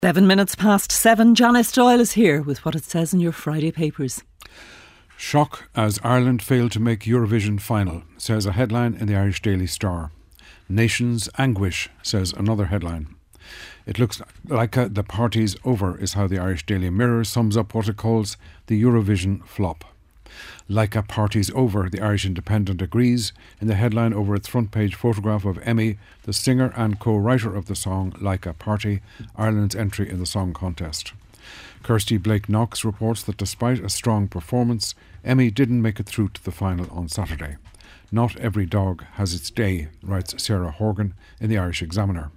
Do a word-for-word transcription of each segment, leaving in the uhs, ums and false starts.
Seven minutes past seven. Janice Doyle is here with what it says in your Friday papers. Shock as Ireland failed to make Eurovision final, says a headline in the Irish Daily Star. Nation's anguish, says another headline. It looks like a, the party's over is how the Irish Daily Mirror sums up what it calls the Eurovision flop. Like a party's over, the Irish Independent agrees in the headline over its front page photograph of Emmy, the singer and co-writer of the song Like a Party, Ireland's entry in the song contest. Kirsty Blake-Knox reports that despite a strong performance, Emmy didn't make it through to the final on Saturday. Not every dog has its day, writes Sarah Horgan in the Irish Examiner.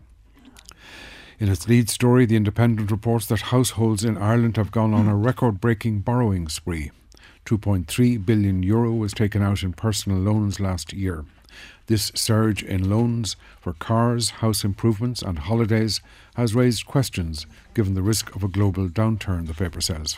In its lead story, The Independent reports that households in Ireland have gone on a record-breaking borrowing spree. two point three billion euro was taken out in personal loans last year. This surge in loans for cars, house improvements and holidays has raised questions given the risk of a global downturn, the paper says.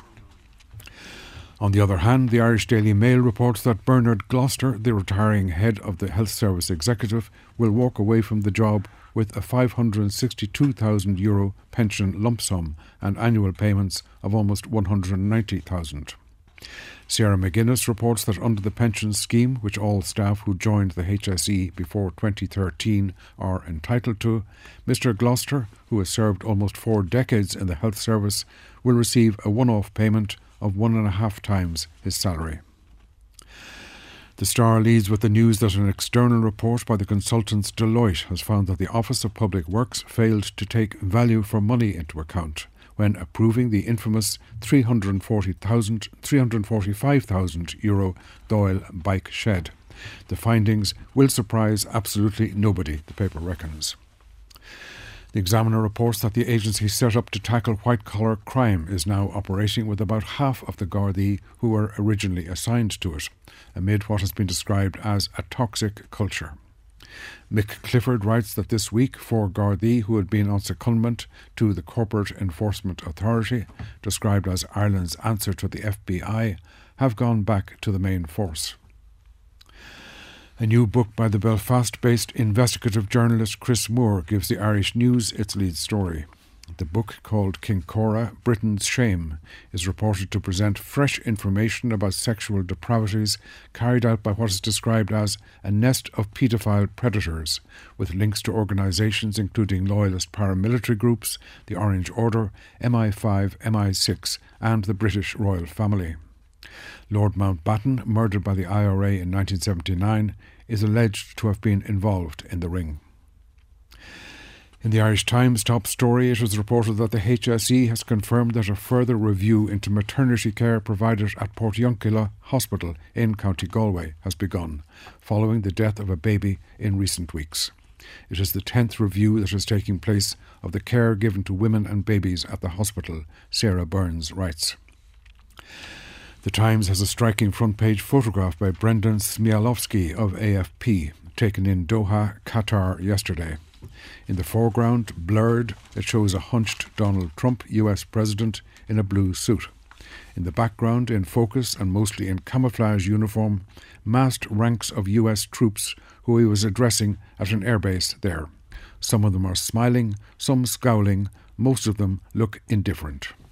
On the other hand, the Irish Daily Mail reports that Bernard Gloucester, the retiring head of the Health Service Executive, will walk away from the job with a five hundred sixty-two thousand euro pension lump sum and annual payments of almost one hundred ninety thousand. Sarah McGuinness reports that under the pension scheme, which all staff who joined the H S E before twenty thirteen are entitled to, Mr Gloucester, who has served almost four decades in the health service, will receive a one-off payment of one and a half times his salary. The Star leads with the news that an external report by the consultants Deloitte has found that the Office of Public Works failed to take value for money into account when approving the infamous three hundred forty thousand, three hundred forty-five thousand euro Doyle bike shed. The findings will surprise absolutely nobody, the paper reckons. The Examiner reports that the agency set up to tackle white-collar crime is now operating with about half of the Gardaí who were originally assigned to it, amid what has been described as a toxic culture. Mick Clifford writes that this week four Gardaí who had been on secondment to the Corporate Enforcement Authority, described as Ireland's answer to the F B I, have gone back to the main force. A new book by the Belfast-based investigative journalist Chris Moore gives the Irish News its lead story. The book, called Kincora, Britain's Shame, is reported to present fresh information about sexual depravities carried out by what is described as a nest of paedophile predators, with links to organisations including loyalist paramilitary groups, the Orange Order, M I five, M I six and the British royal family. Lord Mountbatten, murdered by the I R A in nineteen seventy-nine, is alleged to have been involved in the ring. In the Irish Times top story, it was reported that the H S E has confirmed that a further review into maternity care provided at Portiuncula Hospital in County Galway has begun, following the death of a baby in recent weeks. It is the tenth review that is taking place of the care given to women and babies at the hospital, Sarah Burns writes. The Times has a striking front-page photograph by Brendan Smialowski of A F P, taken in Doha, Qatar yesterday. In the foreground, blurred, it shows a hunched Donald Trump, U S President, in a blue suit. In the background, in focus and mostly in camouflage uniform, massed ranks of U S troops who he was addressing at an airbase there. Some of them are smiling, some scowling, most of them look indifferent.